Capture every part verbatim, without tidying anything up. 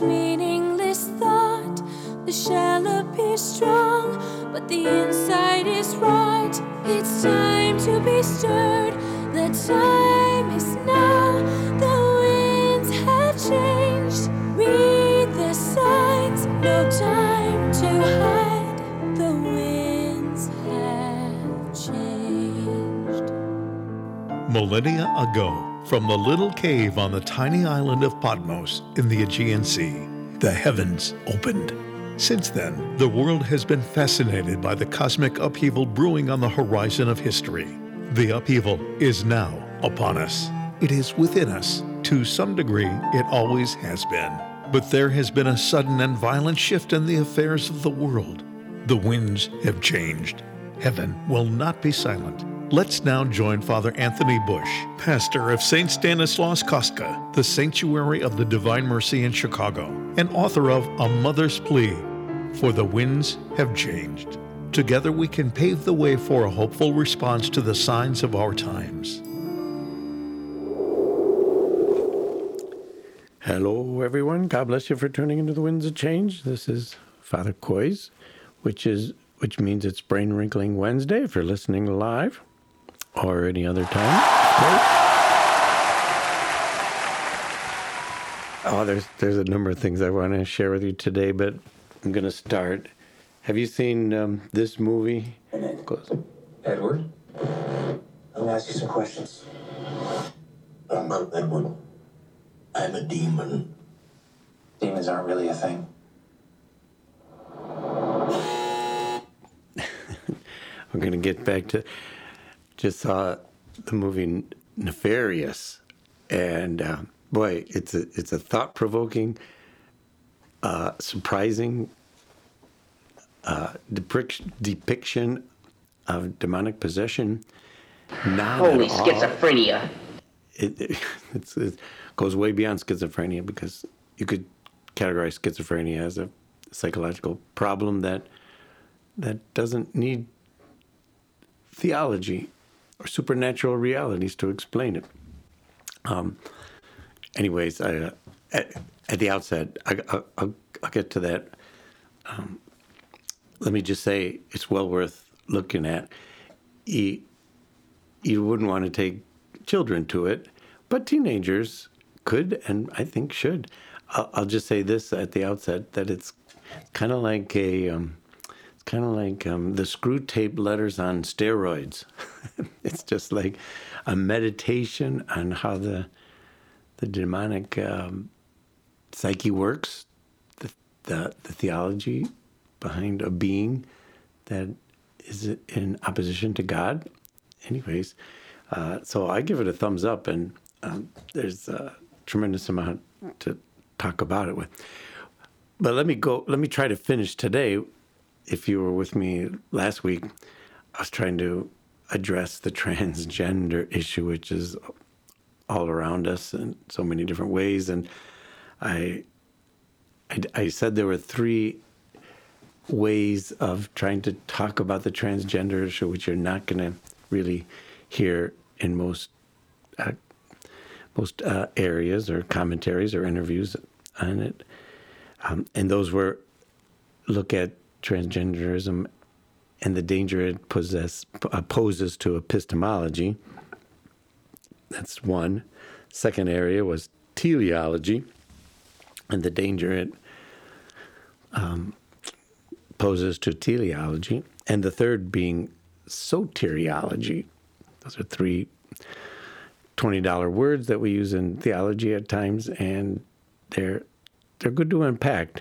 meaningless thought. The shell appears strong, but the inside is rot. It's time to be stirred. The time is now. The winds have changed. Read the signs. No time to hide. The winds have changed. Millennia ago, from the little cave on the tiny island of Patmos in the Aegean Sea, the heavens opened. Since then, the world has been fascinated by the cosmic upheaval brewing on the horizon of history. The upheaval is now upon us. It is within us. To some degree, it always has been. But there has been a sudden and violent shift in the affairs of the world. The winds have changed. Heaven will not be silent. Let's now join Father Anthony Bush, pastor of Saint Stanislaus Kostka, the Sanctuary of the Divine Mercy in Chicago, and author of A Mother's Plea, For the Winds Have Changed. Together we can pave the way for a hopeful response to the signs of our times. Hello, everyone. God bless you for tuning into the Winds of Change. This is Father Kois, which is which means it's Brain Wrinkling Wednesday if you're listening live or any other time. Oh, there's there's a number of things I want to share with you today, but I'm going to start. Have you seen um, this movie? Edward? I'm going to ask you some questions. I'm not Edward. I'm a demon. Demons aren't really a thing. We're going to get back to, just saw the movie Nefarious, and uh, boy, it's a it's a thought-provoking, uh, surprising uh, depic- depiction of demonic possession. Not Holy at all. schizophrenia. It, it, it's, it goes way beyond schizophrenia, because you could categorize schizophrenia as a psychological problem that that doesn't need theology or supernatural realities to explain it. Um, anyways, I, uh, at, at the outset, I, I, I'll, I'll get to that. Um, let me just say it's well worth looking at. You, you wouldn't want to take children to it, but teenagers could, and I think should. I'll, I'll just say this at the outset, that it's kind of like a... Um, kind of like um, the screw tape letters on steroids. It's just like a meditation on how the the demonic um, psyche works, the, the the theology behind a being that is in opposition to God. Anyways, uh, so I give it a thumbs up, and um, there's a tremendous amount to talk about it with. But let me go. Let me try to finish today. If you were with me last week, I was trying to address the transgender issue, which is all around us in so many different ways. And I, I, I said there were three ways of trying to talk about the transgender issue, which you're not going to really hear in most uh, most uh, areas or commentaries or interviews on it. Um, and those were look at transgenderism and the danger it possess, uh, poses to epistemology. That's one. Second area was teleology and the danger it um, poses to teleology. And the third being soteriology. Those are three twenty dollar words that we use in theology at times, and they're they're good to unpack.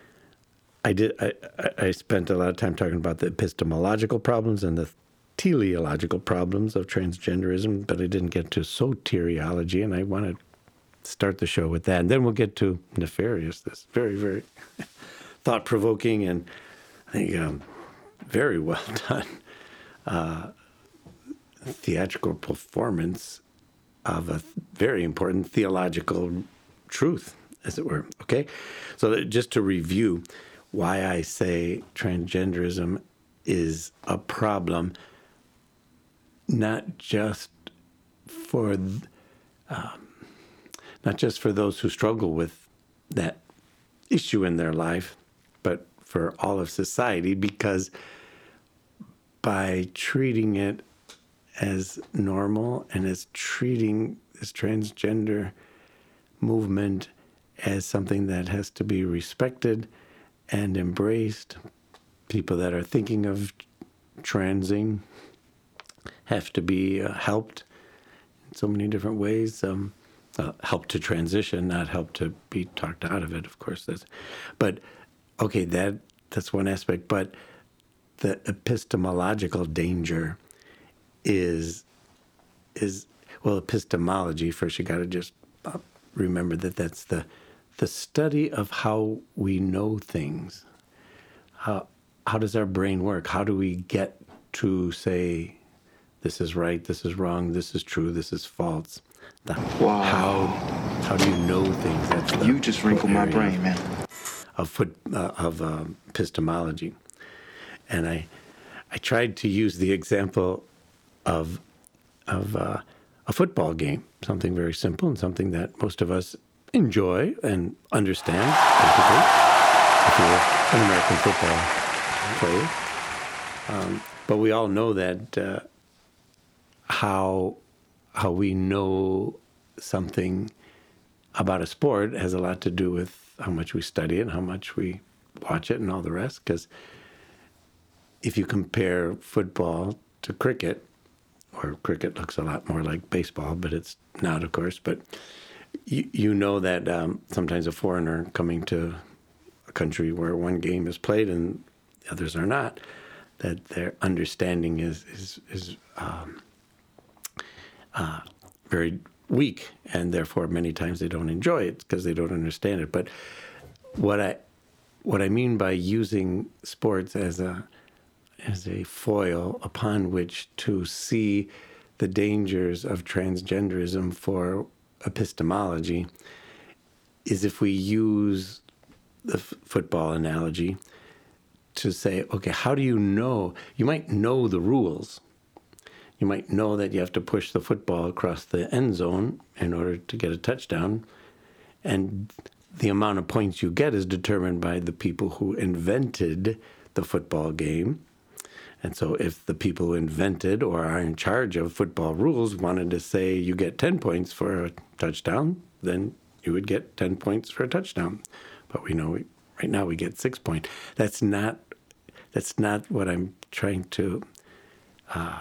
I did. I, I spent a lot of time talking about the epistemological problems and the teleological problems of transgenderism, but I didn't get to soteriology, and I want to start the show with that. And then we'll get to Nefarious, this very, very thought-provoking and I think um, very well done uh, theatrical performance of a very important theological truth, as it were. Okay? So just to review why I say transgenderism is a problem, not just for um, not just for those who struggle with that issue in their life, but for all of society, because by treating it as normal and as treating this transgender movement as something that has to be respected and embraced, people that are thinking of transing have to be uh, helped in so many different ways. Um, uh, help to transition, not help to be talked out of it, of course. That's, but, okay, that that's one aspect. But the epistemological danger is, is well, epistemology, first you got to just uh, remember that that's the the study of how we know things. How how does our brain work? How do we get to say, this is right, this is wrong, this is true, this is false? The, wow. How how do you know things? That's the you just wrinkled my brain, man. Of foot uh, of um, epistemology, and I I tried to use the example of of uh, a football game, something very simple and something that most of us enjoy and understand, basically, if you're an American football player. Um, but we all know that uh, how how we know something about a sport has a lot to do with how much we study it, how much we watch it, and all the rest. Because if you compare football to cricket, or cricket looks a lot more like baseball, but it's not, of course, but you, you know that um, sometimes a foreigner coming to a country where one game is played and the others are not, that their understanding is is, is um, uh, very weak, and therefore many times they don't enjoy it because they don't understand it. But what I what I mean by using sports as a as a foil upon which to see the dangers of transgenderism for epistemology is if we use the f- football analogy to say, okay, how do you know? You might know the rules. You might know that you have to push the football across the end zone in order to get a touchdown. And the amount of points you get is determined by the people who invented the football game. And so if the people who invented or are in charge of football rules wanted to say you get ten points for a touchdown, then you would get ten points for a touchdown. But we know we, right now we get six points. That's not that's not what I'm trying to uh,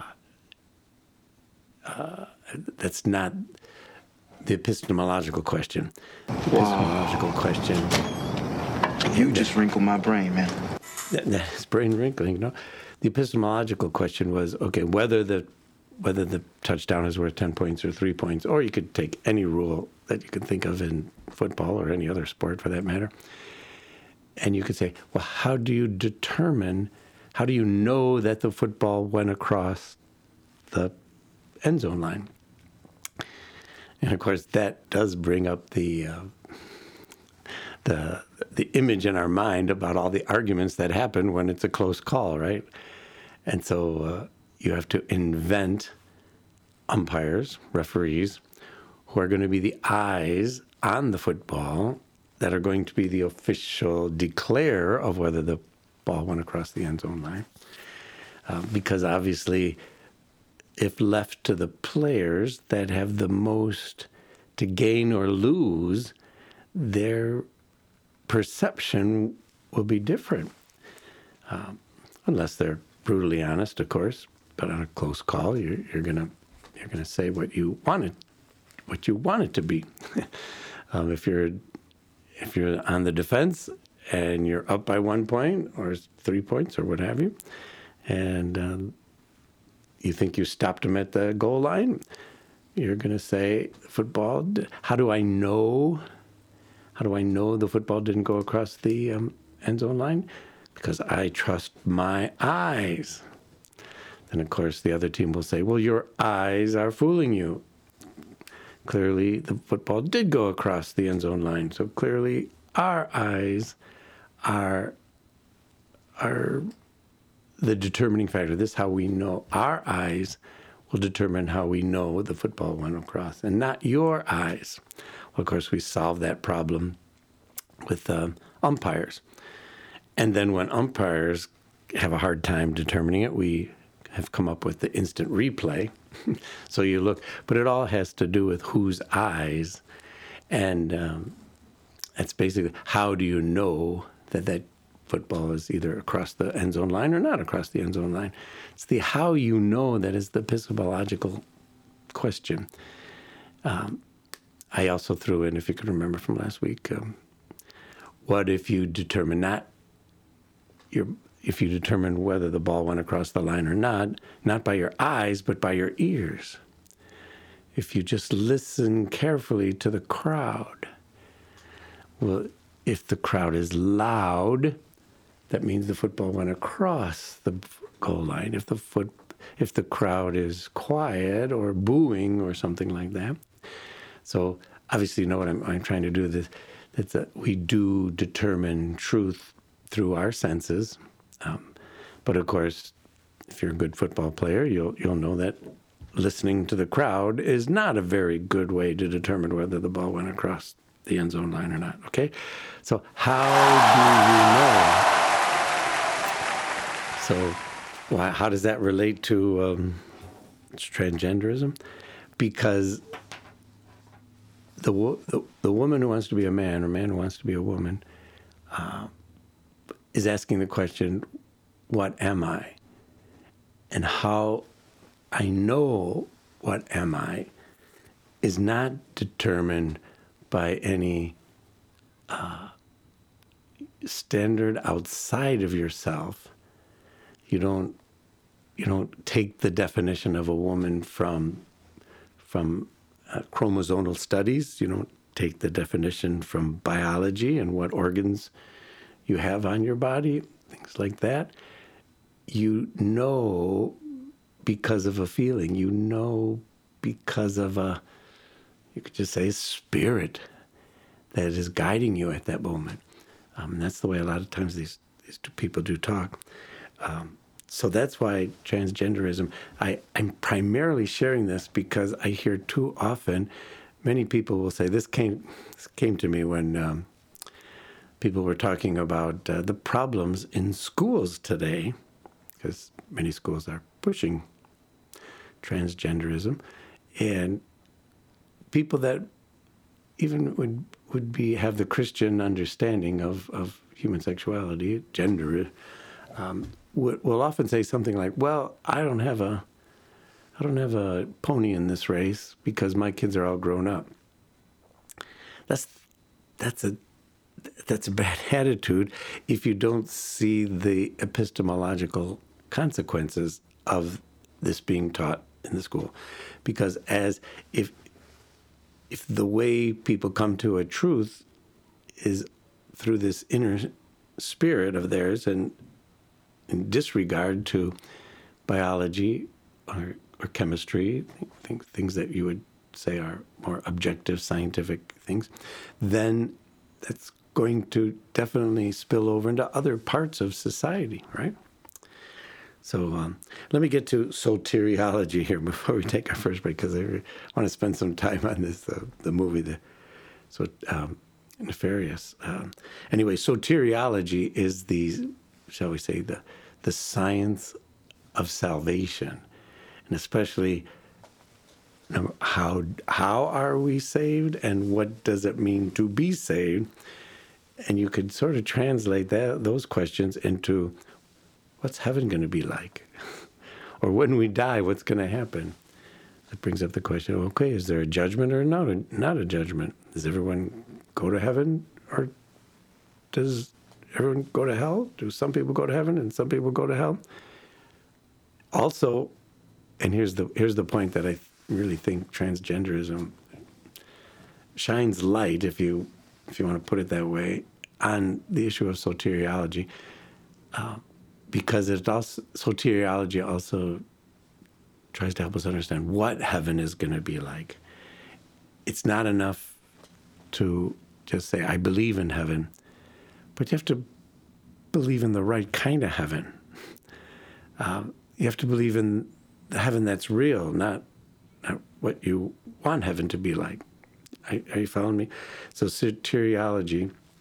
uh, that's not the epistemological question. The Wow. epistemological question. You just wrinkled my brain, man. That, that's brain wrinkling, you know. The epistemological question was, okay, whether the whether the touchdown is worth ten points or three points, or you could take any rule that you can think of in football or any other sport for that matter, and you could say, well, how do you determine, how do you know that the football went across the end zone line? And of course, that does bring up the uh, the the image in our mind about all the arguments that happen when it's a close call, right? And so uh, you have to invent umpires, referees, who are going to be the eyes on the football that are going to be the official declare of whether the ball went across the end zone line. Uh, because obviously, if left to the players that have the most to gain or lose, their perception will be different. Um, unless they're brutally honest, of course. But on a close call, you're, you're gonna you're gonna say what you want it, what you want it to be. um, if you're if you're on the defense and you're up by one point or three points or what have you, and um, you think you stopped them at the goal line, you're gonna say, football. How do I know? How do I know the football didn't go across the um, end zone line? Because I trust my eyes. Then, of course, the other team will say, well, your eyes are fooling you. Clearly, the football did go across the end zone line. So clearly, our eyes are, are the determining factor. This is how we know. Our eyes will determine how we know the football went across, and not your eyes. Well, of course, we solved that problem with uh, umpires. And then when umpires have a hard time determining it, we have come up with the instant replay. So you look, but it all has to do with whose eyes. And um, that's basically, how do you know that that football is either across the end zone line or not across the end zone line? It's the how you know that is the epistemological question. Um, I also threw in, if you could remember from last week, um, what if you determine not your if you determine whether the ball went across the line or not, not by your eyes, but by your ears? If you just listen carefully to the crowd. Well, if the crowd is loud, that means the football went across the goal line. If the foot, if the crowd is quiet or booing or something like that. So obviously, you know what I'm, I'm trying to do. This, that's that we do determine truth through our senses. Um, but of course, if you're a good football player, you'll you'll know that listening to the crowd is not a very good way to determine whether the ball went across the end zone line or not. Okay, so how do you know? So, why, how does that relate to um, transgenderism? Because the, the the woman who wants to be a man or man who wants to be a woman uh, is asking the question, what am I? And how I know what am I is not determined by any uh, standard outside of yourself. You don't you don't take the definition of a woman from from uh, chromosomal studies. You don't take the definition from biology and what organs you have on your body, things like that. You know because of a feeling. You know because of a, you could just say, spirit that is guiding you at that moment. Um, and that's the way a lot of times these, these two people do talk. Um, so that's why transgenderism, I, I'm primarily sharing this because I hear too often, many people will say, this came, this came to me when um, people were talking about uh, the problems in schools today, because many schools are pushing transgenderism, and people that even would would be have the Christian understanding of, of human sexuality, gender, um, will, will often say something like, "Well, I don't have a I don't have a pony in this race because my kids are all grown up." That's that's a that's a bad attitude if you don't see the epistemological consequences of this being taught in the school. Because as if if the way people come to a truth is through this inner spirit of theirs and in disregard to biology or, or chemistry, things, things that you would say are more objective scientific things, then that's going to definitely spill over into other parts of society, right? So um, let me get to soteriology here before we take our first break, because I want to spend some time on this, uh, the movie, the so um, Nefarious. Um, anyway, soteriology is the, shall we say, the the science of salvation, and especially you know, how how are we saved, and what does it mean to be saved? And you could sort of translate that those questions into, what's heaven going to be like? Or when we die, what's going to happen? That brings up the question, okay, is there a judgment or not a, not a judgment? Does everyone go to heaven, or does everyone go to hell? Do some people go to heaven and some people go to hell? Also, and here's the here's the point that I really think transgenderism shines light, if you if you want to put it that way, on the issue of soteriology. Uh, Because it also, soteriology also tries to help us understand what heaven is going to be like. It's not enough to just say, I believe in heaven, but you have to believe in the right kind of heaven. Um, you have to believe in the heaven that's real, not, not what you want heaven to be like. Are, are you following me? So soteriology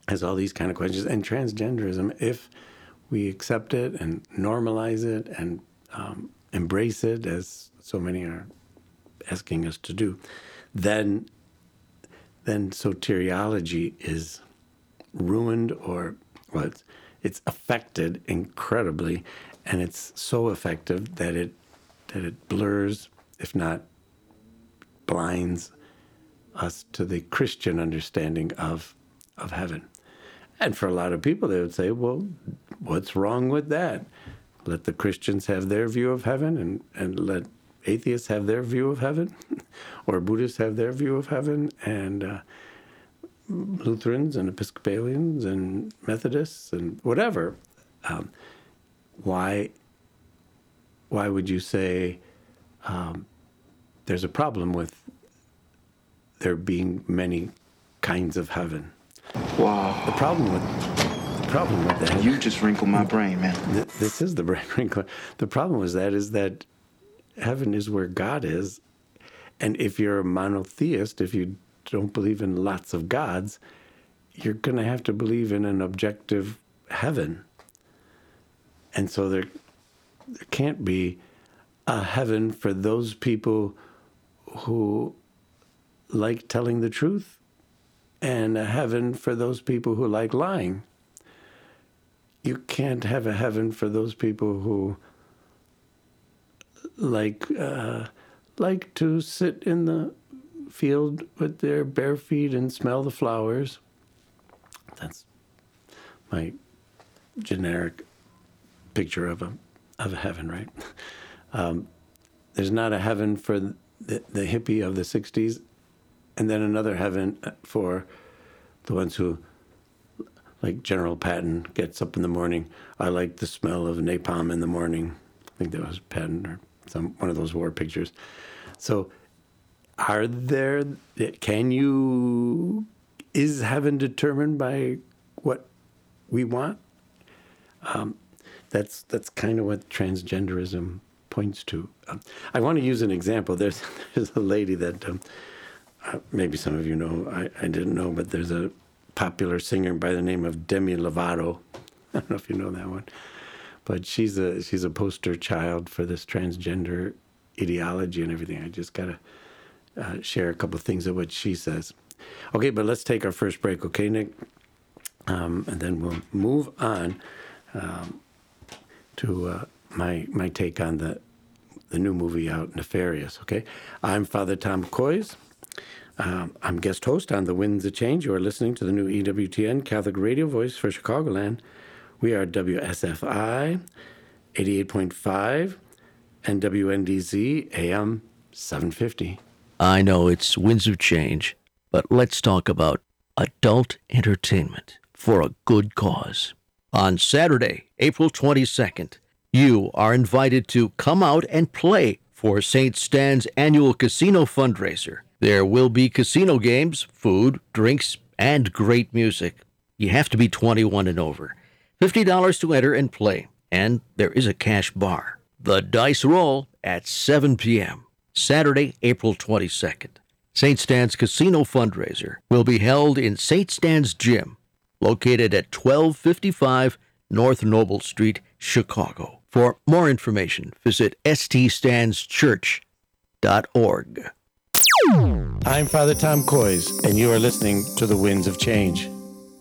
has all these kind of questions. And transgenderism, if we accept it and normalize it and um, embrace it, as so many are asking us to do, then then soteriology is ruined, or well, it's, it's affected incredibly, and it's so effective that it that it blurs, if not blinds, us to the Christian understanding of of heaven. And for a lot of people, they would say, well, what's wrong with that? Let the Christians have their view of heaven, and, and let atheists have their view of heaven, or Buddhists have their view of heaven, and uh, Lutherans and Episcopalians and Methodists and whatever. Um, why, why would you say um, there's a problem with there being many kinds of heaven? Wow. The problem with the problem with that. You just wrinkled my brain, man. Th- this is the brain wrinkler. The problem with that is that heaven is where God is, and if you're a monotheist, if you don't believe in lots of gods, you're going to have to believe in an objective heaven, and so there, there can't be a heaven for those people who like telling the truth, and a heaven for those people who like lying. You can't have a heaven for those people who like uh, like to sit in the field with their bare feet and smell the flowers. That's my generic picture of a of a heaven, right? Um, there's not a heaven for the, the hippie of the sixties, and then another heaven for the ones who, like General Patton, gets up in the morning. I like the smell of napalm in the morning. I think that was Patton or some one of those war pictures. So, are there? Can you? Is heaven determined by what we want? Um, that's that's kind of what transgenderism points to. Um, I want to use an example. There's there's a lady that. Um, Uh, maybe some of you know, I, I didn't know, but there's a popular singer by the name of Demi Lovato. I don't know if you know that one. But she's a she's a poster child for this transgender ideology and everything. I just got to uh, share a couple of things of what she says. Okay, but let's take our first break, okay, Nick? Um, and then we'll move on um, to uh, my my take on the, the new movie out, Nefarious, okay? I'm Father Tom Koys. Um, I'm guest host on The Winds of Change. You are listening to the new E W T N Catholic radio voice for Chicagoland. We are W S F I eighty-eight point five and W N D Z A M seven fifty. I know it's Winds of Change, but let's talk about adult entertainment for a good cause. On Saturday, April twenty-second, you are invited to come out and play for Saint Stan's annual casino fundraiser. There will be casino games, food, drinks, and great music. You have to be twenty-one and over. fifty dollars to enter and play, and there is a cash bar. The dice roll at seven p.m. Saturday, April twenty-second. Saint Stan's Casino Fundraiser will be held in Saint Stan's Gym, located at twelve fifty-five North Noble Street, Chicago. For more information, visit s t stans church dot org. I'm Father Tom Koys, and you are listening to The Winds of Change.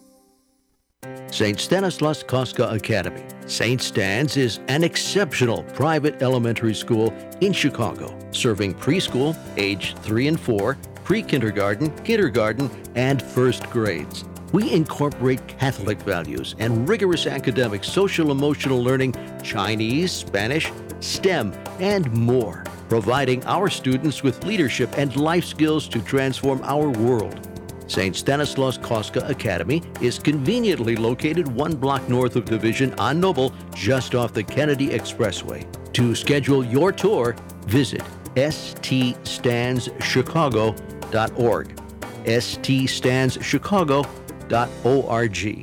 Saint Stanislaus Kostka Academy. Saint Stan's is an exceptional private elementary school in Chicago, serving preschool, age three and four, pre-kindergarten, kindergarten, and first grades. We incorporate Catholic values and rigorous academic social-emotional learning, Chinese, Spanish, STEM, and more, providing our students with leadership and life skills to transform our world. Saint Stanislaus Kostka Academy is conveniently located one block north of Division on Noble, just off the Kennedy Expressway. To schedule your tour, visit s t stans chicago dot org. s t stans chicago dot org.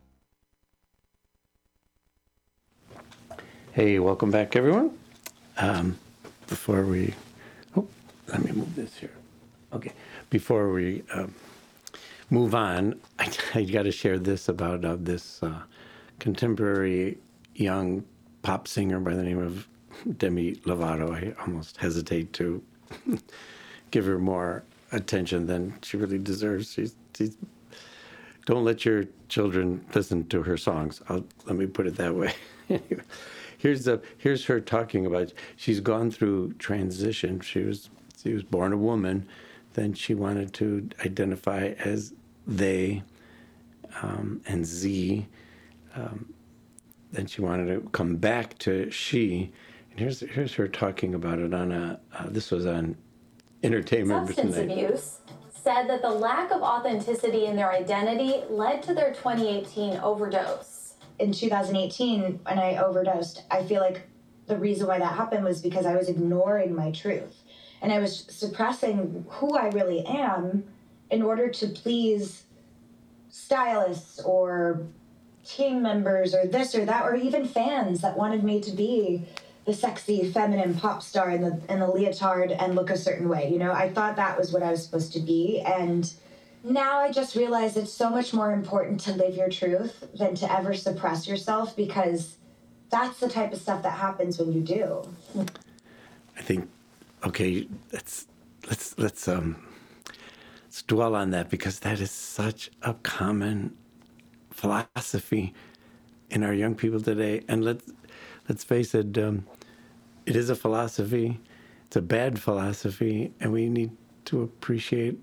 Hey, welcome back, everyone. Um, before we, oh, let me move this here. Okay, before we um, move on, I, I got to share this about uh, this uh, contemporary young pop singer by the name of Demi Lovato. I almost hesitate to give her more attention than she really deserves. She's, she's don't let your children listen to her songs. I'll, let me put it that way. here's the here's her talking about. She's gone through transition. She was she was born a woman, then she wanted to identify as they um, and Z. Um, then she wanted to come back to she. And here's here's her talking about it on a. Uh, this was on Entertainment Substance abuse said that the lack of authenticity in their identity led to their twenty eighteen overdose. In two thousand eighteen, when I overdosed, I feel like the reason why that happened was because I was ignoring my truth. And I was suppressing who I really am in order to please stylists or team members or this or that, or even fans that wanted me to be the sexy, feminine pop star in the in the leotard and look a certain way. You know, I thought that was what I was supposed to be. And now I just realize it's so much more important to live your truth than to ever suppress yourself, because that's the type of stuff that happens when you do. I think, okay, let's let's let's um let's dwell on that, because that is such a common philosophy in our young people today. And let's let's face it, um, it is a philosophy. It's a bad philosophy, and we need to appreciate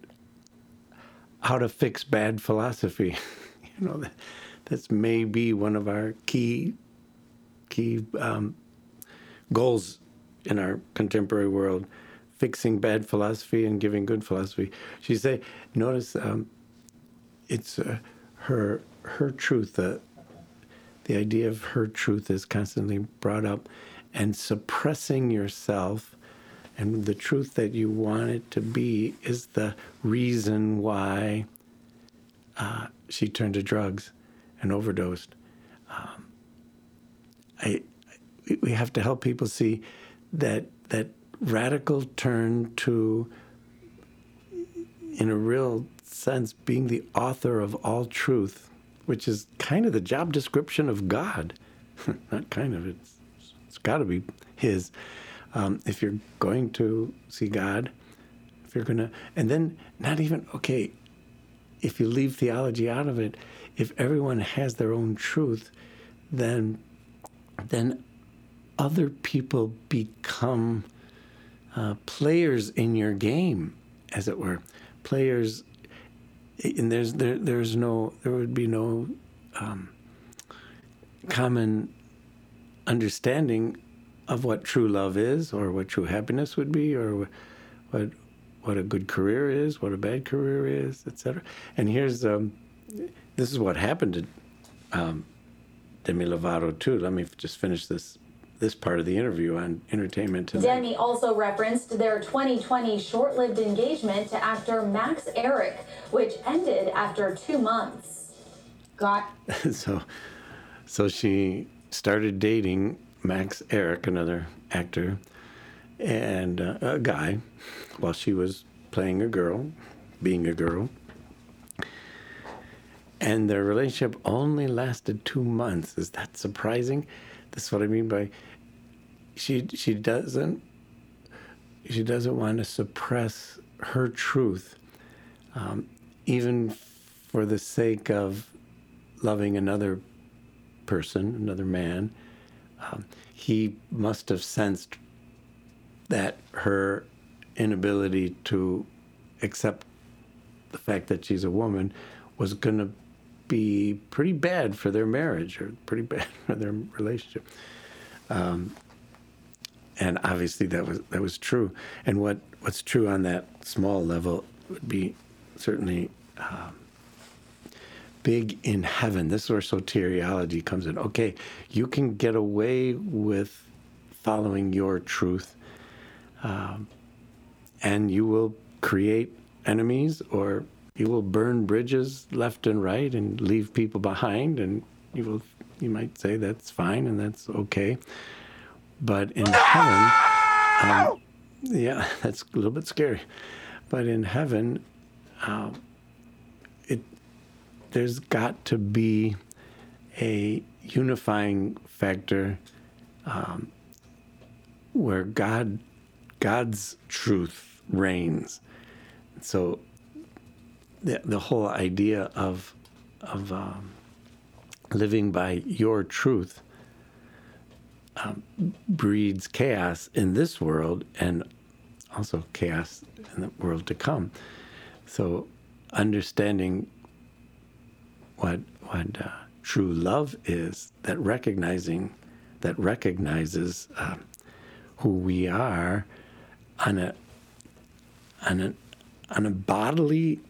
how to fix bad philosophy. You know, that, that's maybe one of our key key um, goals in our contemporary world, fixing bad philosophy and giving good philosophy. She say, notice um, it's uh, her her truth. Uh, the idea of her truth is constantly brought up, and suppressing yourself and the truth that you want it to be is the reason why uh, she turned to drugs and overdosed. Um, I, we have to help people see that that radical turn to, in a real sense, being the author of all truth, which is kind of the job description of God. Not kind of, it's it's got to be his. Um, if you're going to see God, if you're going to, and then not even, okay, if you leave theology out of it, if everyone has their own truth, then then other people become uh, players in your game, as it were. Players, and there's there there's no there would be no um, common understanding of what true love is, or what true happiness would be, or what what a good career is, what a bad career is, et cetera. And here's um, this is what happened to um, Demi Lovato too. Let me just finish this this part of the interview on Entertainment Tonight. Demi also referenced their twenty twenty short-lived engagement to actor Max Eric, which ended after two months. Got so, so she started dating Max Eric, another actor, and uh, a guy, while she was playing a girl, being a girl. And their relationship only lasted two months. Is that surprising? That's what I mean by she she doesn't she doesn't want to suppress her truth, um, even for the sake of loving another person, another man. Um, he must have sensed that her inability to accept the fact that she's a woman was going to be pretty bad for their marriage, or pretty bad for their relationship. Um, and obviously that was that was true. And what, what's true on that small level would be certainly um, big in heaven. This is where soteriology comes in. Okay, you can get away with following your truth, um, and you will create enemies, or you will burn bridges left and right and leave people behind, and you will, you might say that's fine and that's okay. But in heaven, um, yeah, that's a little bit scary. But in heaven, um, it there's got to be a unifying factor um, where God God's truth reigns. So the the whole idea of of um, living by your truth um, breeds chaos in this world and also chaos in the world to come. So understanding what what uh, true love is, that recognizing that recognizes uh, who we are on a on a on a bodily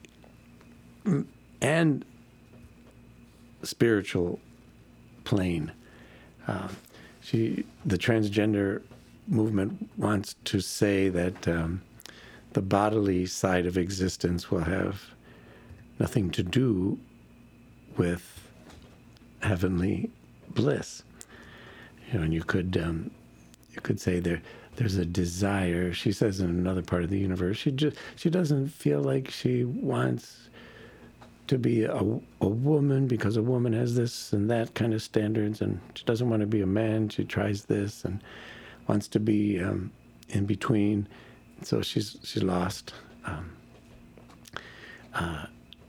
and spiritual plane. Uh, she, the transgender movement wants to say that um, the bodily side of existence will have nothing to do with heavenly bliss. You know, and you could um, you could say there there's a desire. She says in another part of the universe, she just she doesn't feel like she wants to be a, a woman because a woman has this and that kind of standards, and she doesn't want to be a man. She tries this and wants to be um, in between. So she's she's lost. Um, uh,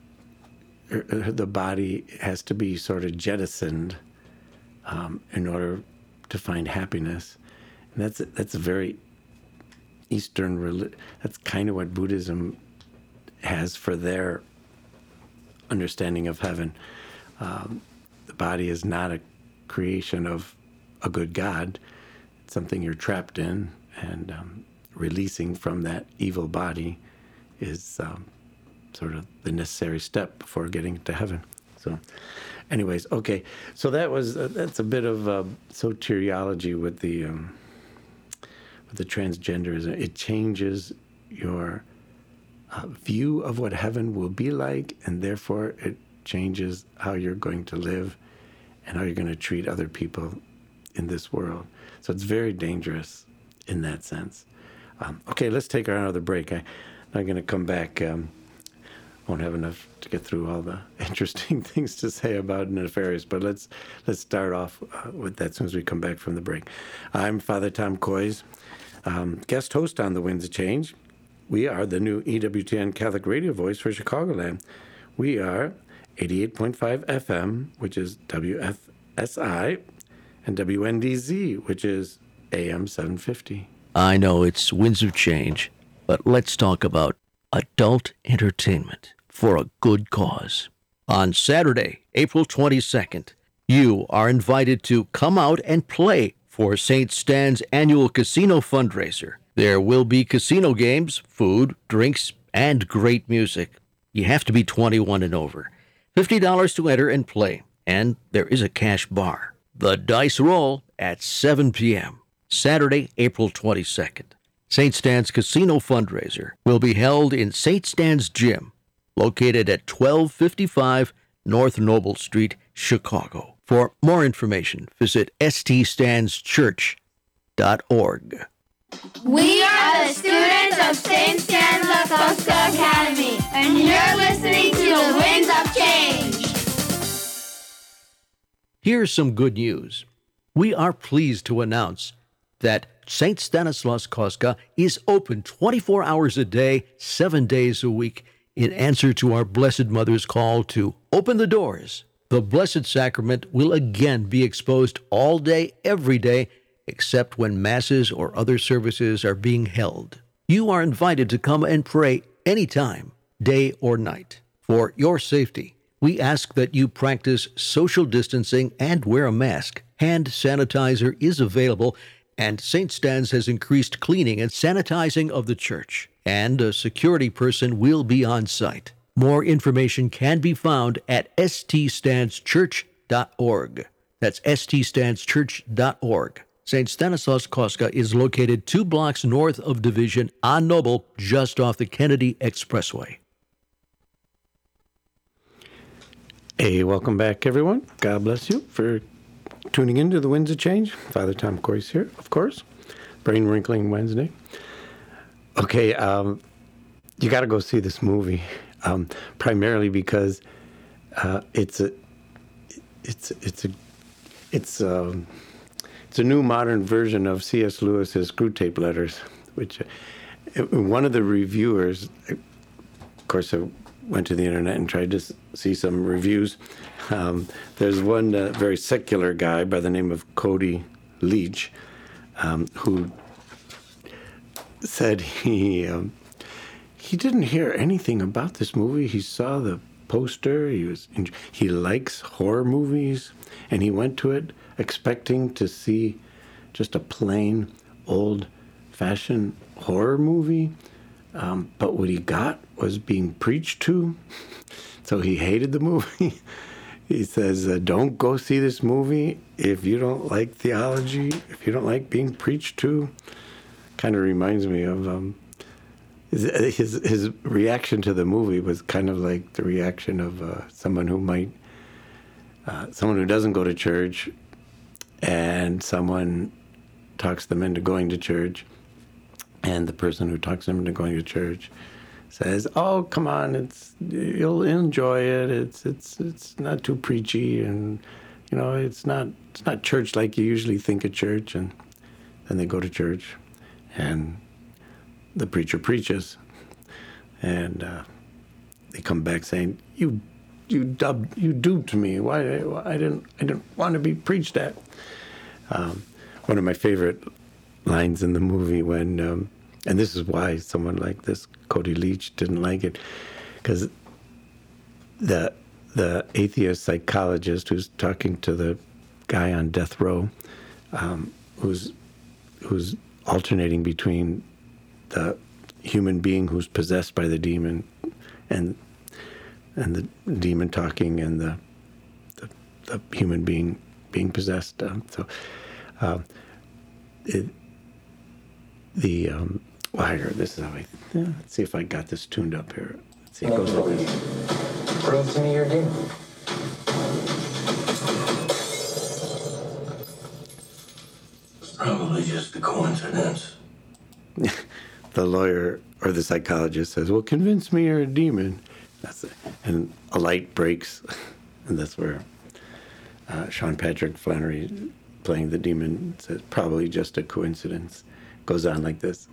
her, her, the body has to be sort of jettisoned um, in order to find happiness, and that's that's a very Eastern religion. That's kind of what Buddhism has for their understanding of heaven. Um, the body is not a creation of a good God. It's something you're trapped in, and um, releasing from that evil body is um, sort of the necessary step before getting to heaven. So anyways, okay. So that was, uh, that's a bit of uh, soteriology with the, um, with the transgenderism. It changes your uh, view of what heaven will be like, and therefore it changes how you're going to live and how you're going to treat other people in this world. So it's very dangerous in that sense. Um, okay, let's take our another break. I, I'm not going to come back. Um, won't have enough to get through all the interesting things to say about Nefarious, but let's let's start off uh, with that as soon as we come back from the break. I'm Father Tom Koys, um, guest host on The Winds of Change. We are the new E W T N Catholic radio voice for Chicagoland. We are eighty-eight point five F M, which is W F S I, and W N D Z, which is A M seven fifty. I know it's Winds of Change, but let's talk about adult entertainment for a good cause. On Saturday, April twenty-second, you are invited to come out and play for Saint Stan's annual casino fundraiser. There will be casino games, food, drinks, and great music. You have to be twenty-one and over. fifty dollars to enter and play, and there is a cash bar. The dice roll at seven p.m. Saturday, April twenty-second. Saint Stan's Casino Fundraiser will be held in Saint Stan's Gym, located at twelve fifty-five North Noble Street, Chicago. For more information, visit s t stans church dot org. We are the students of Saint Stan's Lakota Academy, and you're listening to The Winds of Change. Here's some good news. We are pleased to announce that Saint Stanislaus Kostka is open twenty-four hours a day, seven days a week, in answer to our Blessed Mother's call to open the doors. The Blessed Sacrament will again be exposed all day, every day, except when masses or other services are being held. You are invited to come and pray anytime, day or night. For your safety, we ask that you practice social distancing and wear a mask. Hand sanitizer is available, and Saint Stan's has increased cleaning and sanitizing of the church, and a security person will be on site. More information can be found at s t stans church dot org. That's s t stans church dot org. Saint Stanislaus Kostka is located two blocks north of Division on Noble, just off the Kennedy Expressway. Hey, welcome back, everyone. God bless you for tuning in to The Winds of Change. Father Tom Koys here, of course. Brain Wrinkling Wednesday. Okay, um, you got to go see this movie. um, primarily because uh, it's a it's it's a it's um, it's a new modern version of C S. Lewis's Screwtape Letters, which uh, one of the reviewers, of course, I went to the internet and tried to see some reviews. Um, there's one uh, very secular guy by the name of Cody Leach, um, who said he um, he didn't hear anything about this movie. He saw the poster. He was he likes horror movies, and he went to it expecting to see just a plain old-fashioned horror movie. Um, but what he got was being preached to, so he hated the movie. He says, uh, don't go see this movie if you don't like theology, if you don't like being preached to. Kind of reminds me of um, his, his his reaction to the movie was kind of like the reaction of uh, someone who might, uh, someone who doesn't go to church, and someone talks them into going to church, and the person who talks them into going to church says, "Oh, come on, it's you'll enjoy it. It's it's it's not too preachy, and you know, it's not it's not church like you usually think of church." And then they go to church, and the preacher preaches, and uh, they come back saying, "You you dubbed you duped me. Why, why I didn't I didn't want to be preached at." Um, one of my favorite lines in the movie when. Um, And this is why someone like this, Cody Leach, didn't like it, because the the atheist psychologist who's talking to the guy on death row, um, who's who's alternating between the human being who's possessed by the demon, and and the demon talking, and the the, the human being being possessed. Um, so, uh, it, the um, Well, here, this is how I. Yeah, let's see if I got this tuned up here. Let's see, it goes like this. Prove to me your demon. It's probably just a coincidence. The lawyer or the psychologist says, "Well, convince me you're a demon." That's it. And a light breaks, and that's where uh, Sean Patrick Flannery, playing the demon, says, "Probably just a coincidence." Goes on like this.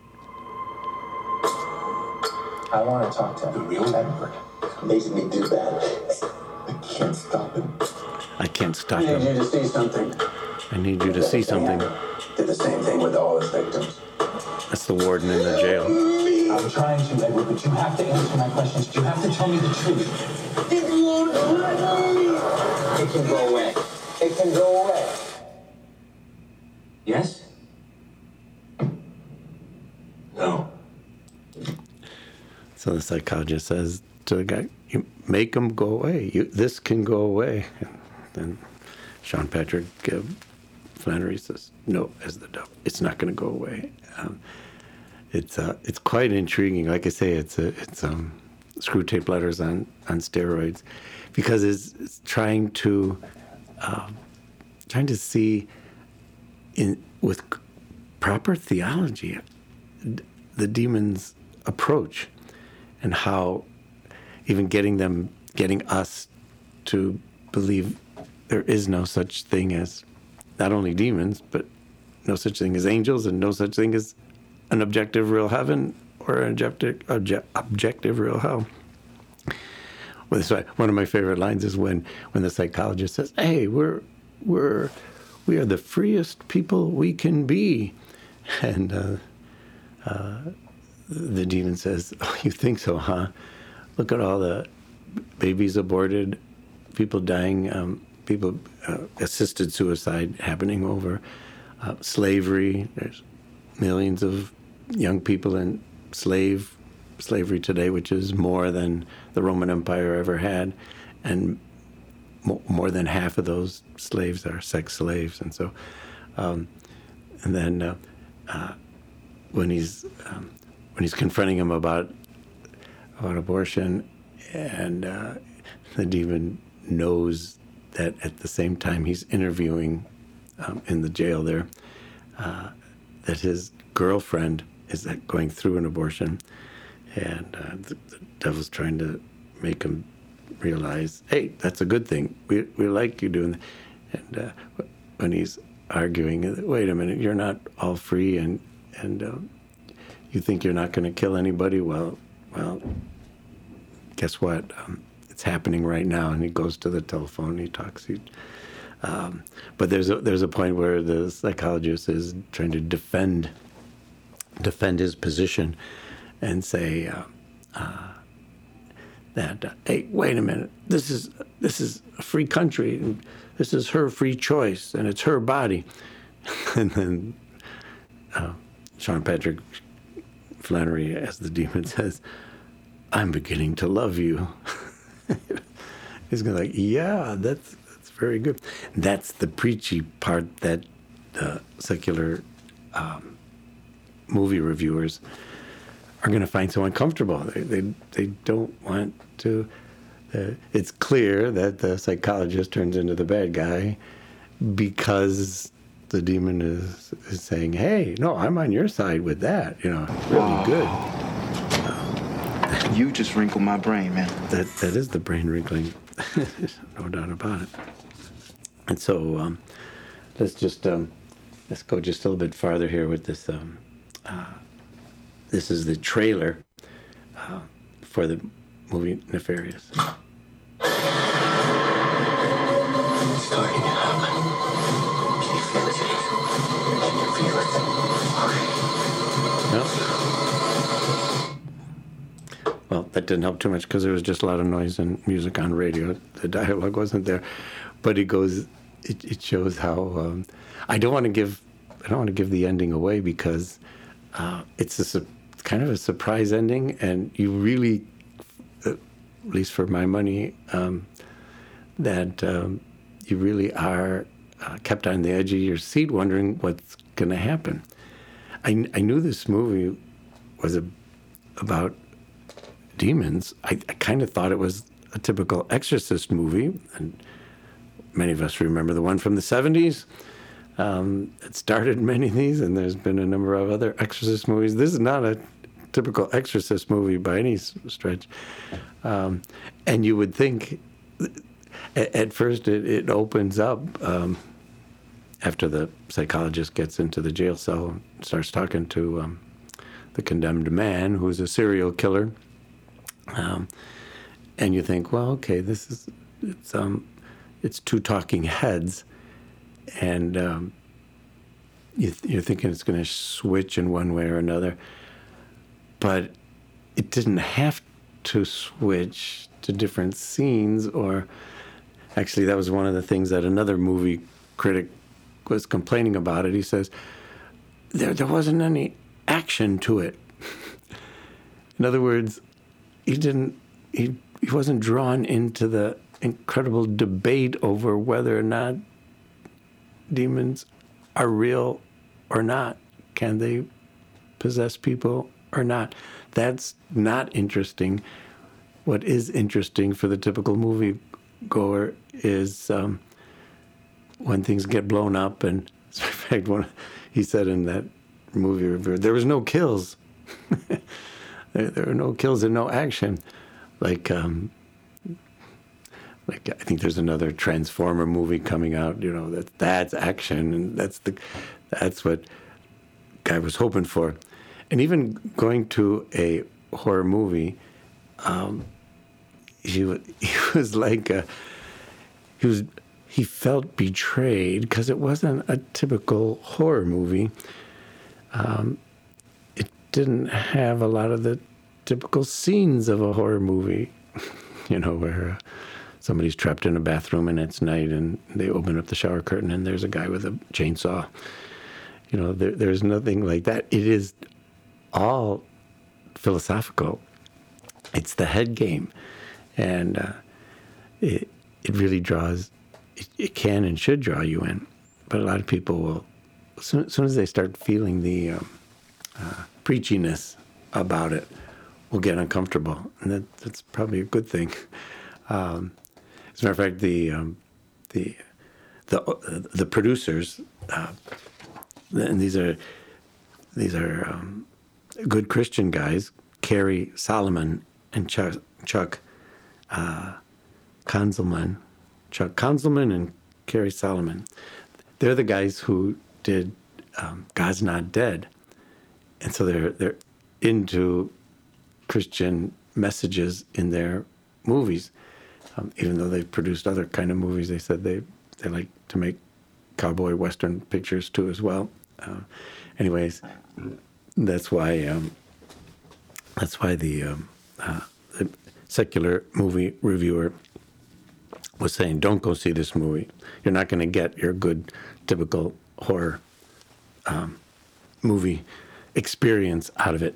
I want to talk to him. The real Edward. Making me do that. I can't stop him. I can't stop I him. need you to see something. I need you to see something. Did the same thing with all his victims. That's the warden in the jail. I'm trying to, Edward, but you have to answer my questions. You have to tell me the truth. It won't It can go away. It can go away. Yes? No. So the psychologist says to the guy, "You make them go away. You, this can go away." And then Sean Patrick uh, Flannery says, "No, as the devil, it's not going to go away." Um, it's uh, it's quite intriguing. Like I say, it's a, it's um, Screwtape Letters on, on steroids, because it's, it's trying to uh, trying to see in with proper theology the demon's approach, and how even getting them, getting us to believe there is no such thing as not only demons, but no such thing as angels, and no such thing as an objective real heaven or an objective, obje, objective real hell. Well, that's why one of my favorite lines is when, when the psychologist says, "Hey, we're we're we are the freest people we can be," and uh, uh, the demon says, "Oh, you think so, huh? Look at all the babies aborted, people dying, um, people uh, assisted suicide happening over uh, slavery. There's millions of young people in slave slavery today, which is more than the Roman Empire ever had, and mo- more than half of those slaves are sex slaves." And so, um, and then uh, uh, when he's um, when he's confronting him about about abortion, and uh, the demon knows that at the same time he's interviewing um, in the jail there, uh, that his girlfriend is going through an abortion, and uh, the, the devil's trying to make them realize, hey, that's a good thing. We we like you doing that. And uh, when he's arguing, wait a minute, you're not all free, and and uh, you think you're not going to kill anybody? Well, well, guess what? Um, it's happening right now. And he goes to the telephone. He talks. He, um, but there's a there's a point where the psychologist is trying to defend defend his position and say uh, uh, that uh, hey, wait a minute, this is this is a free country, and this is her free choice, and it's her body. And then uh, Sean Patrick Flannery, as the demon, says, "I'm beginning to love you." He's going to like, yeah, that's that's very good. That's the preachy part that the secular um, movie reviewers are going to find so uncomfortable. They they they don't want to. Uh, it's clear that the psychologist turns into the bad guy because the demon is, is saying, "Hey, no, I'm on your side with that. You know, really Wow. good." You just wrinkled my brain, man. That that is the brain wrinkling, no doubt about it. And so um, let's just um, let's go just a little bit farther here with this. Um, uh, this is the trailer uh, for the movie Nefarious. It's starting to happen. Can you feel it? Can you feel it? No. Well, that didn't help too much because there was just a lot of noise and music on radio. The dialogue wasn't there, but it goes. It, it shows how. Um, I don't want to give. I don't want to give the ending away because uh, it's a su- kind of a surprise ending, and you really, at least for my money, um, that um, you really are uh, kept on the edge of your seat, wondering what's going to happen. I I knew this movie was a, about demons. I, I kind of thought it was a typical Exorcist movie, and many of us remember the one from the seventies. Um, it started many of these, and there's been a number of other Exorcist movies. This is not a typical Exorcist movie by any stretch. Um, and you would think, at, at first, it, it opens up um, after the psychologist gets into the jail cell and starts talking to um, the condemned man, who's a serial killer. Um, and you think, well, okay, this is it's um, it's two talking heads, and um, you th- you're thinking it's going to switch in one way or another, but it didn't have to switch to different scenes. Or actually, that was one of the things that another movie critic was complaining about. It, he says there there wasn't any action to it. In other words, he didn't. He he wasn't drawn into the incredible debate over whether or not demons are real or not. Can they possess people or not? That's not interesting. What is interesting for the typical movie goer is um, when things get blown up. And in fact, one, he said in that movie review, there was no kills. There, there are no kills and no action. Like, um, like I think there's another Transformer movie coming out. You know, that that's action, and that's the that's what guy was hoping for. And even going to a horror movie, um, he was he was like a, he was he felt betrayed because it wasn't a typical horror movie. Um, didn't have a lot of the typical scenes of a horror movie, you know, where uh, somebody's trapped in a bathroom and it's night and they open up the shower curtain and there's a guy with a chainsaw. You know, there, there's nothing like that. It is all philosophical. It's the head game. And uh, it it really draws, it, it can and should draw you in. But a lot of people will, as soon, as soon as they start feeling the um, uh, preachiness about it, will get uncomfortable, and that, that's probably a good thing. Um, as a matter of fact, the um, the the uh, the producers, uh, and these are these are um, good Christian guys, Carrie Solomon and Chuck, Chuck uh, Konzelman, Chuck Konzelman and Kerry Solomon. They're the guys who did um, God's Not Dead. And so they're they're into Christian messages in their movies. Um, even though they've produced other kind of movies, they said they, they like to make cowboy western pictures too as well. Uh, anyways, that's why um, that's why the, um, uh, the secular movie reviewer was saying, don't go see this movie. You're not going to get your good, typical horror um, movie experience out of it.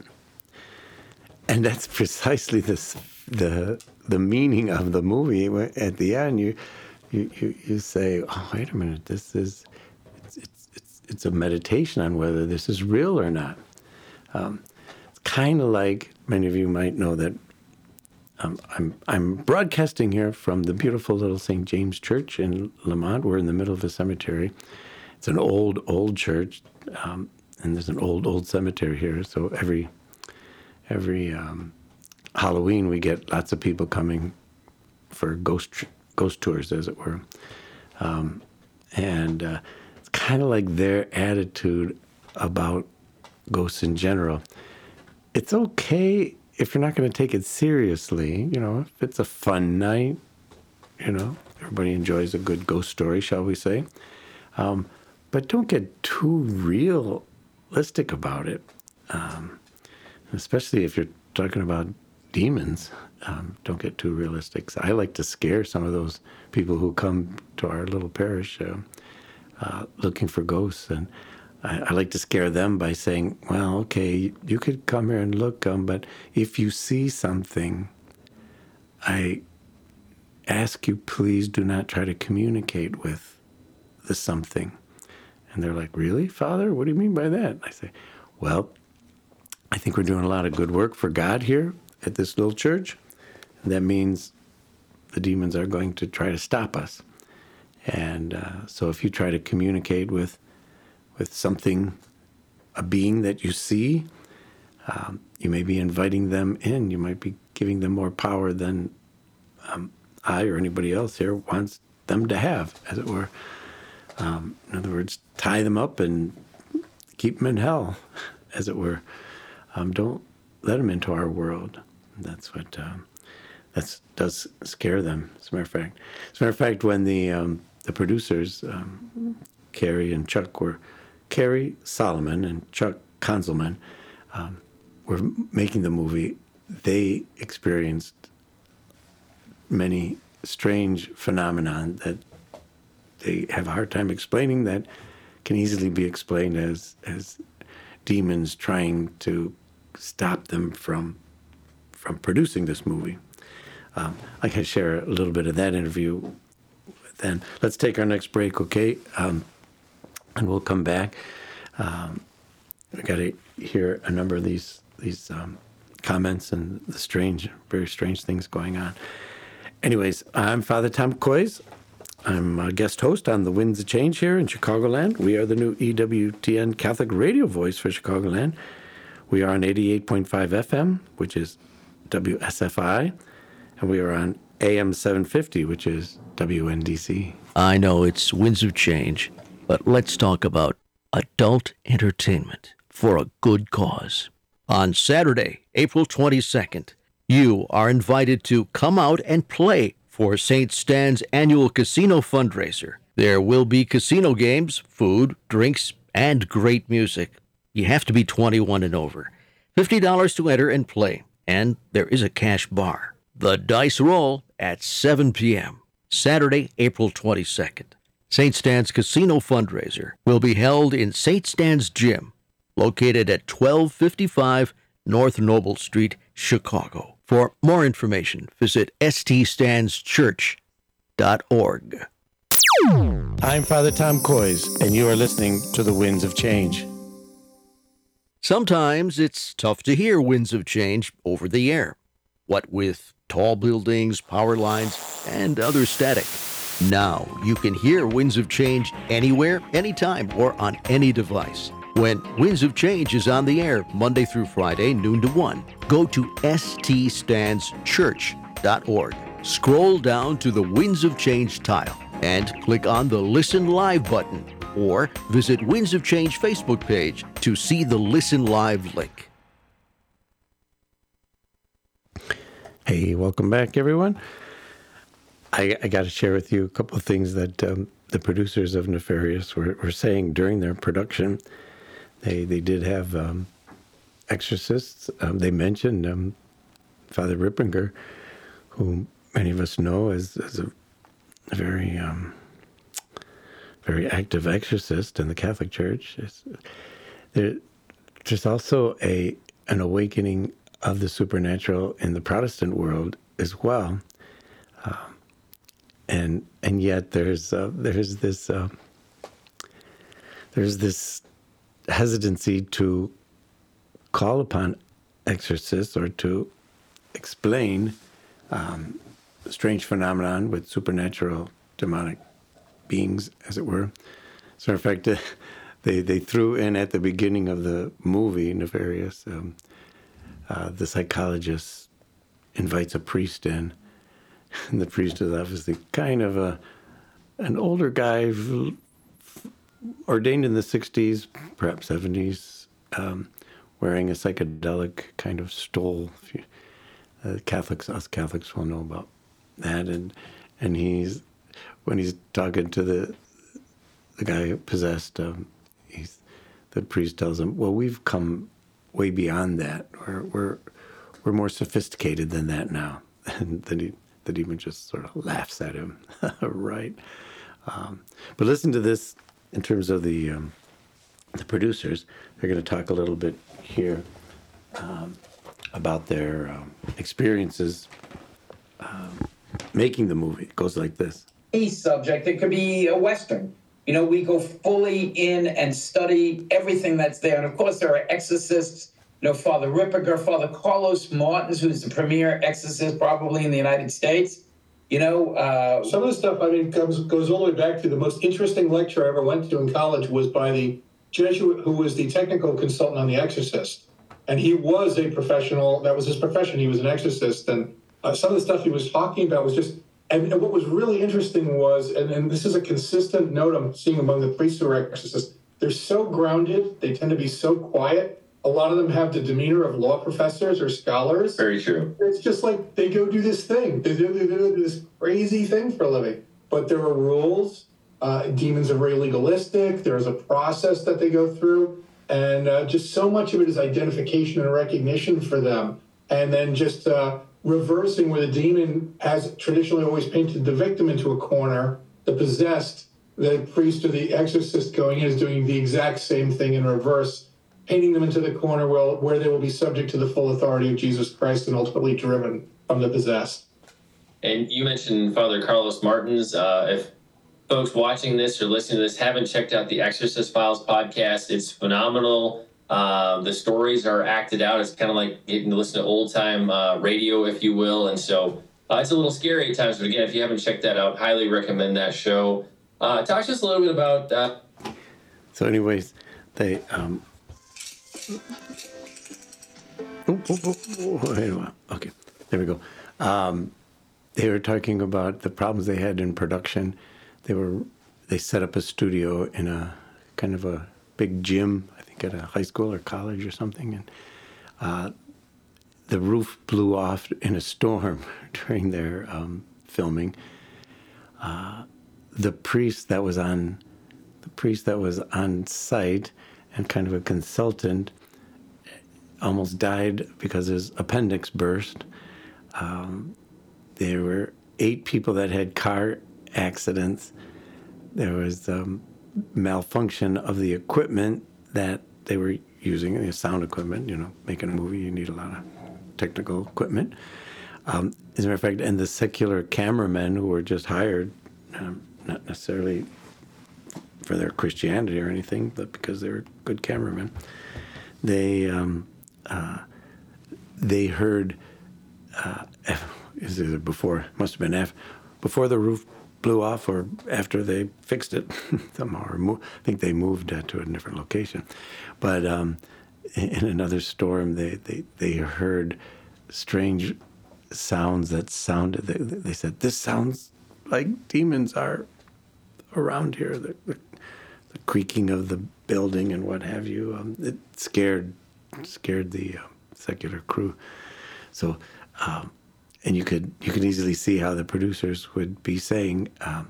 And that's precisely this, the the meaning of the movie. At the end, you you, you, you say, oh, wait a minute, this is, it's, it's, it's, it's a meditation on whether this is real or not. Um, it's kind of like, many of you might know that Um, I'm I'm broadcasting here from the beautiful little Saint James Church in Lamont. We're in the middle of the cemetery. It's an old, old church, um, and there's an old, old cemetery here. So every every um, Halloween, we get lots of people coming for ghost ghost tours, as it were. Um, and uh, it's kind of like their attitude about ghosts in general. It's okay if you're not going to take it seriously, you know, if it's a fun night, you know, everybody enjoys a good ghost story, shall we say. Um, but don't get too realistic about it, um, especially if you're talking about demons. Um, don't get too realistic. So I like to scare some of those people who come to our little parish uh, uh, looking for ghosts. And I, I like to scare them by saying, well, okay, you could come here and look, um, but if you see something, I ask you, please do not try to communicate with the something. And they're like, really, Father? What do you mean by that? I say, well, I think we're doing a lot of good work for God here at this little church. And that means the demons are going to try to stop us. And uh, so if you try to communicate with with something, a being that you see, um, you may be inviting them in. You might be giving them more power than um, I or anybody else here wants them to have, as it were. Um, in other words, tie them up and keep them in hell, as it were. Um, don't let them into our world. That's what um, that does scare them. As a matter of fact, as a matter of fact, when the um, the producers, um, Kerry and Chuck, were Kerry Solomon and Chuck Konzelman um, were making the movie, they experienced many strange phenomena that they have a hard time explaining, that can easily be explained as as demons trying to stop them from from producing this movie. Um, I can share a little bit of that interview. Then let's take our next break, okay? Um, and we'll come back. Um, we got to hear a number of these these um, comments and the strange, very strange things going on. Anyways, I'm Father Tom Kois. I'm a guest host on the Winds of Change here in Chicagoland. We are the new E W T N Catholic radio voice for Chicagoland. We are on eighty-eight point five F M, which is W S F I, and we are on A M seven fifty, which is W N D C. I know it's Winds of Change, but let's talk about adult entertainment for a good cause. On Saturday, April twenty-second, you are invited to come out and play for Saint Stan's annual casino fundraiser. There will be casino games, food, drinks, and great music. You have to be twenty-one and over. fifty dollars to enter and play, and there is a cash bar. The dice roll at seven p.m. Saturday, April twenty-second. Saint Stan's Casino Fundraiser will be held in Saint Stan's Gym, located at twelve fifty-five North Noble Street, Chicago. For more information, visit s t stans church dot org. I'm Father Tom Kois, and you are listening to the Winds of Change. Sometimes it's tough to hear Winds of Change over the air. What with tall buildings, power lines, and other static. Now you can hear Winds of Change anywhere, anytime, or on any device. When Winds of Change is on the air Monday through Friday, noon to one, go to s t stans church dot org. Scroll down to the Winds of Change tile and click on the Listen Live button, or visit Winds of Change Facebook page to see the Listen Live link. Hey, welcome back, everyone. I, I got to share with you a couple of things that um, the producers of Nefarious were, were saying during their production. They they did have um, exorcists. Um, they mentioned um, Father Ripperger, who many of us know as, as a, a very um, very active exorcist in the Catholic Church. It's, there, there's also a an awakening of the supernatural in the Protestant world as well, uh, and and yet there's uh, there's this uh, there's this hesitancy to call upon exorcists or to explain um, strange phenomenon with supernatural demonic beings, as it were. So in fact, uh, they they threw in at the beginning of the movie Nefarious. Um, Uh, the psychologist invites a priest in, and the priest is obviously kind of a an older guy, ordained in the sixties, perhaps seventies, um, wearing a psychedelic kind of stole. Uh, Catholics, us Catholics, will know about that, and and he's when he's talking to the the guy possessed, um, he's the priest tells him, "Well, we've come way beyond that. We're we're we're more sophisticated than that now." And then he, the demon just sort of laughs at him, right? Um, but listen to this in terms of the um, the producers. They're going to talk a little bit here um, about their um, experiences um, making the movie. It goes like this: A subject. It could be a Western. You know, we go fully in and study everything that's there. And of course, there are exorcists, you know, Father Ripperger, Father Carlos Martins, who's the premier exorcist probably in the United States. You know, uh, some of the stuff, I mean, comes, goes all the way back to the most interesting lecture I ever went to in college was by the Jesuit who was the technical consultant on The Exorcist. And he was a professional, that was his profession. He was an exorcist. And uh, some of the stuff he was talking about was just, and what was really interesting was, and, and this is a consistent note I'm seeing among the priests who are exorcists, they're so grounded, they tend to be so quiet. A lot of them have the demeanor of law professors or scholars. Very true. It's just like they go do this thing. They do, they do this crazy thing for a living. But there are rules. Uh, demons are very legalistic. There's a process that they go through. And uh, just so much of it is identification and recognition for them. And then just... Uh, reversing where the demon has traditionally always painted the victim into a corner, the possessed, the priest or the exorcist going in is doing the exact same thing in reverse, painting them into the corner where, where they will be subject to the full authority of Jesus Christ and ultimately driven from the possessed. And you mentioned Father Carlos Martins. Uh, if folks watching this or listening to this haven't checked out the Exorcist Files podcast, it's phenomenal. Uh, the stories are acted out. It's kind of like getting to listen to old-time uh, radio, if you will. And so uh, it's a little scary at times. But again, if you haven't checked that out, highly recommend that show. Uh, talk to us a little bit about... Uh... So anyways, they... Um... Oh, oh, oh, oh, wait a while. Okay, there we go. Um, they were talking about the problems they had in production. They were they set up a studio in a kind of a big gym, at a high school or college or something, and uh, the roof blew off in a storm during their um, filming. Uh, the priest that was on, the priest that was on site, and kind of a consultant, almost died because his appendix burst. Um, there were eight people that had car accidents. There was um, malfunction of the equipment that they were using, the sound equipment. You know, making a movie, you need a lot of technical equipment. Um, as a matter of fact, and the secular cameramen who were just hired, um, not necessarily for their Christianity or anything, but because they were good cameramen, they um, uh, they heard uh, is it before? Must have been after, before the roof blew off or after they fixed it somehow. Or mo- I think they moved uh, to a different location. But um, in another storm, they, they, they heard strange sounds that sounded. They, they said this sounds like demons are around here. The, the, the creaking of the building and what have you. Um, it scared scared the uh, secular crew. So, um, and you could you could easily see how the producers would be saying um,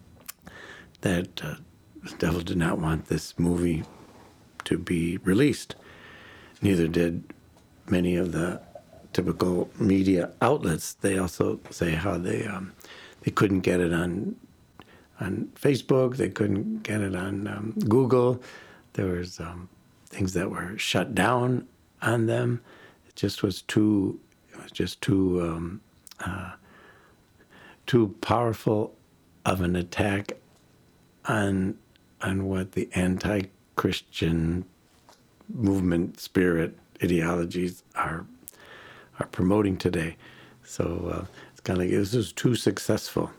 that uh, the devil did not want this movie to be released. Neither did many of the typical media outlets. They also say how they um, they couldn't get it on on Facebook. They couldn't get it on um, Google. There was um, things that were shut down on them. It just was too. It was just too um, uh, too powerful of an attack on on what the anti-Christian movement, spirit, ideologies are are promoting today. So uh, it's kind of like this was too successful,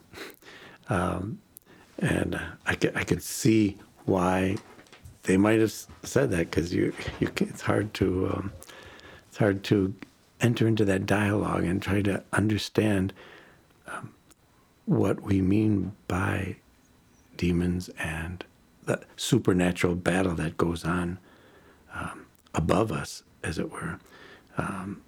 um, and uh, I could I could see why they might have said that, because you you can, it's hard to um, it's hard to enter into that dialogue and try to understand um, what we mean by demons and the supernatural battle that goes on um, above us, as it were. Um,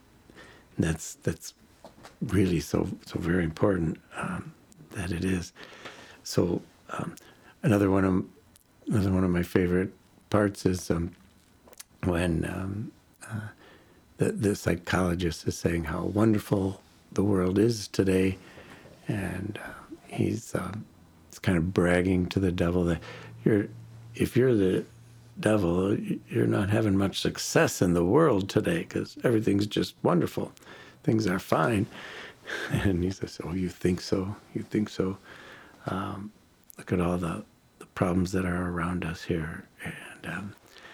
that's that's really so so very important um, that it is. So um, another one of another one of my favorite parts is um, when um, uh, the the psychologist is saying how wonderful the world is today, and uh, he's um, it's kind of bragging to the devil that you're if you're the devil, you're not having much success in the world today because everything's just wonderful. Things are fine. And he says, oh, you think so? You think so? Um, look at all the, the problems that are around us here. And um,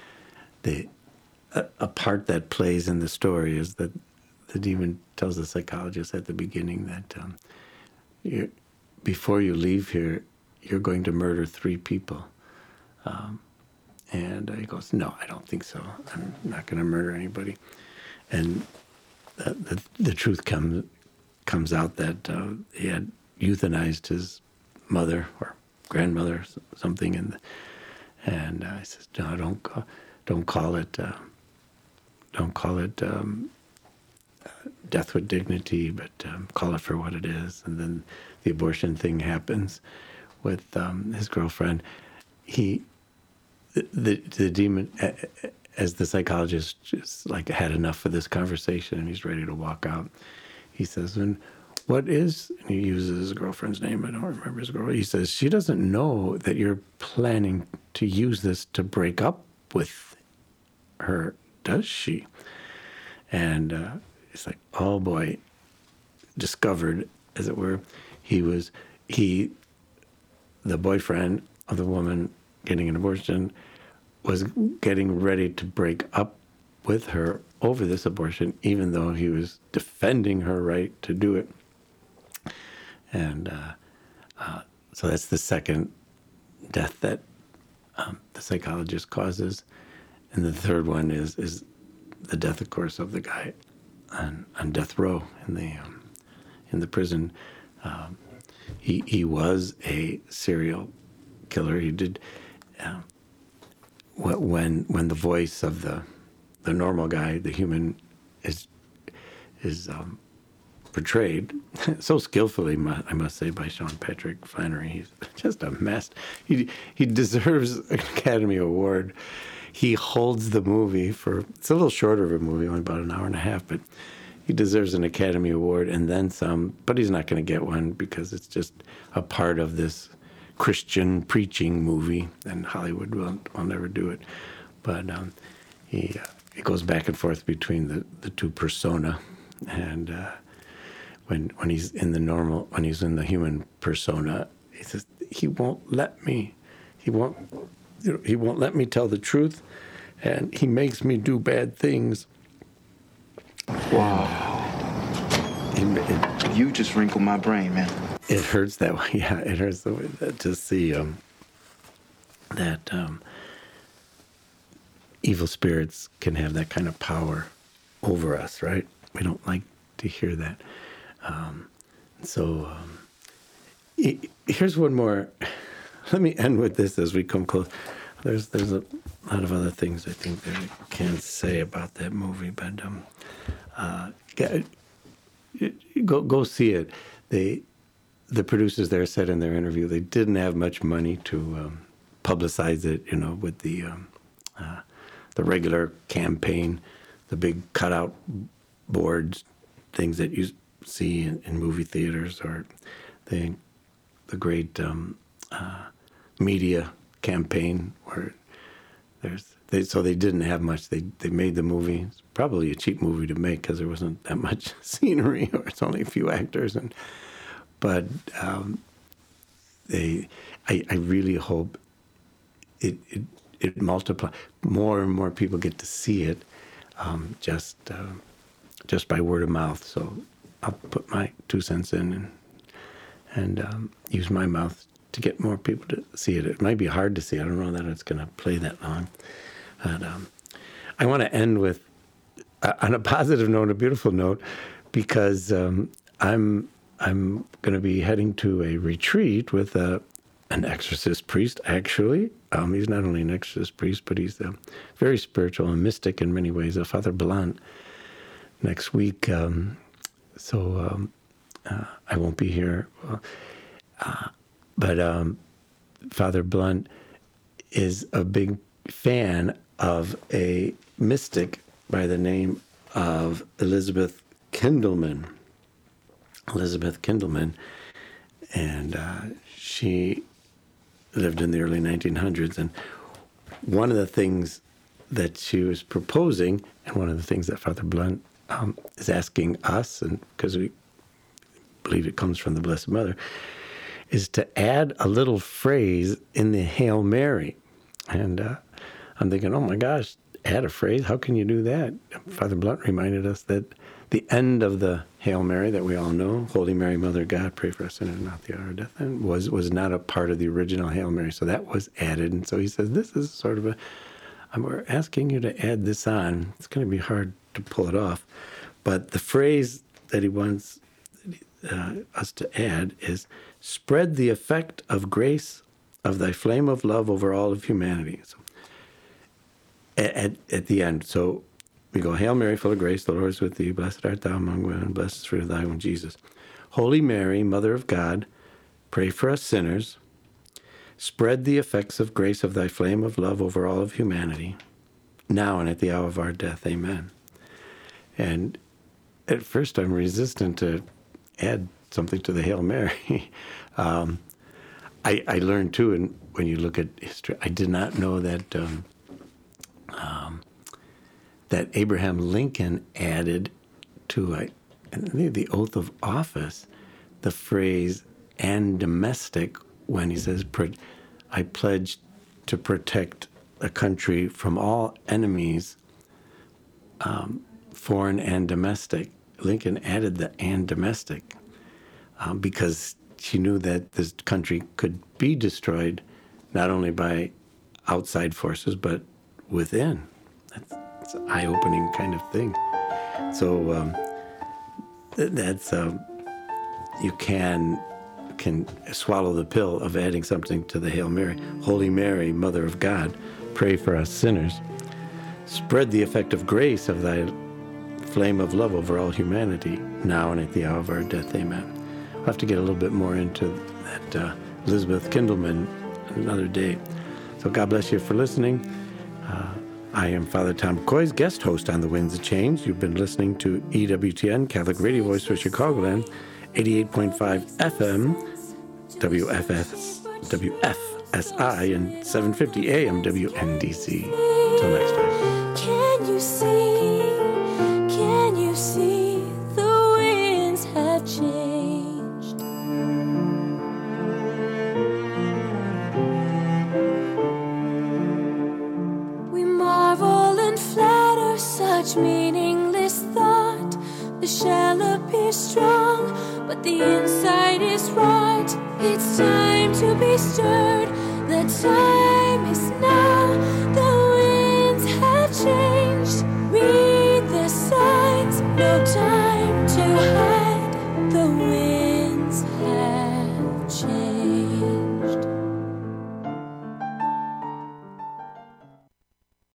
the a, a part that plays in the story is that the demon tells the psychologist at the beginning that um, you're, before you leave here, you're going to murder three people. Um, And he goes, no, I don't think so. I'm not going to murder anybody. And the, the, the truth comes comes out that uh, he had euthanized his mother or grandmother, something. And and uh, I says, no, don't call, don't call it uh, don't call it um, uh, death with dignity, but um, call it for what it is. And then the abortion thing happens with um, his girlfriend. He. The, the demon, as the psychologist, just like had enough of this conversation and he's ready to walk out. He says, and what is, and he uses his girlfriend's name, I don't remember his girlfriend. He says, she doesn't know that you're planning to use this to break up with her, does she? And uh, it's like, oh boy, discovered, as it were, he was, he, the boyfriend of the woman getting an abortion, was getting ready to break up with her over this abortion, even though he was defending her right to do it. And uh, uh, so that's the second death that um, the psychologist causes. And the third one is is the death, of course, of the guy on, on death row in the um, in the prison. Um, he he was a serial killer. He did. Um, when when the voice of the the normal guy, the human, is is um, portrayed so skillfully, I must say, by Sean Patrick Flannery, he's just a mess. He he deserves an Academy Award. He holds the movie for, it's a little shorter of a movie, only about an hour and a half, but he deserves an Academy Award and then some. But he's not going to get one because it's just a part of this Christian preaching movie, and Hollywood will, will never do it. But um, he uh, he goes back and forth between the, the two persona, and uh, when when he's in the normal, when he's in the human persona, he says he won't let me, he won't, you know, he won't let me tell the truth, and he makes me do bad things. Wow. It, it, you just wrinkled my brain, man. It hurts that way. Yeah, it hurts the way that, to see um, that um, evil spirits can have that kind of power over us, right? We don't like to hear that. Um, so um, here's one more. Let me end with this as we come close. There's there's a lot of other things I think that I can say about that movie, but um, uh, go go see it. They the producers there said in their interview they didn't have much money to um, publicize it, you know, with the um, uh, the regular campaign, the big cutout boards, things that you see in, in movie theaters, or the the great um, uh, media campaign where there's they, so they didn't have much. They they made the movie. It's probably a cheap movie to make because there wasn't that much scenery, or it's only a few actors. And but um, they, I, I really hope it it it multiplies. More and more people get to see it um, just uh, just by word of mouth. So I'll put my two cents in and and um, use my mouth to get more people to see it. It might be hard to see. I don't know that it's going to play that long. But um, I want to end with, uh, on a positive note, a beautiful note, because um, I'm I'm going to be heading to a retreat with a, an exorcist priest, actually. Um, he's not only an exorcist priest, but he's uh, very spiritual and mystic in many ways, uh, Father Blunt, next week. Um, so um, uh, I won't be here. Uh, but um, Father Blunt is a big fan of a mystic by the name of Elizabeth Kindleman. Elizabeth Kindleman, and uh, she lived in the early nineteen hundreds. And one of the things that she was proposing, and one of the things that Father Blunt um, is asking us, and because we believe it comes from the Blessed Mother, is to add a little phrase in the Hail Mary. And uh, I'm thinking, oh my gosh, add a phrase? How can you do that? Father Blunt reminded us that the end of the Hail Mary that we all know, Holy Mary, Mother of God, pray for us sinners, not the hour of death, and was, was not a part of the original Hail Mary. So that was added. And so he says, this is sort of a, we're asking you to add this on. It's going to be hard to pull it off. But the phrase that he wants uh, us to add is, spread the effect of grace of thy flame of love over all of humanity. So at, at, at the end, so we go, Hail Mary, full of grace, the Lord is with thee. Blessed art thou among women, blessed is the fruit of thy womb, Jesus. Holy Mary, Mother of God, pray for us sinners. Spread the effects of grace of thy flame of love over all of humanity, now and at the hour of our death. Amen. And at first I'm resistant to add something to the Hail Mary. um, I, I learned, too, and when you look at history, I did not know that um, um, that Abraham Lincoln added to a, I think the oath of office the phrase, and domestic, when he says, I pledge to protect the country from all enemies, um, foreign and domestic. Lincoln added the and domestic um, because she knew that this country could be destroyed not only by outside forces, but within. That's, that's an eye-opening kind of thing. So um, th- that's, um, you can can swallow the pill of adding something to the Hail Mary. Holy Mary, Mother of God, pray for us sinners. Spread the effect of grace of thy flame of love over all humanity, now and at the hour of our death. Amen. We'll have to get a little bit more into that uh, Elizabeth Kindleman another day. So God bless you for listening. Uh, I am Father Tom McCoy, guest host on The Winds of Change. You've been listening to E W T N, Catholic Radio Voice for Chicagoland, eighty-eight point five F M, W F S, W F S I, and seven fifty A M W N D C. Until next time. Can you see, can you see the winds have changed? We marvel and flatter such meaningless thought. The shell appears strong, but the inside is right. It's time to be stirred. The time is now.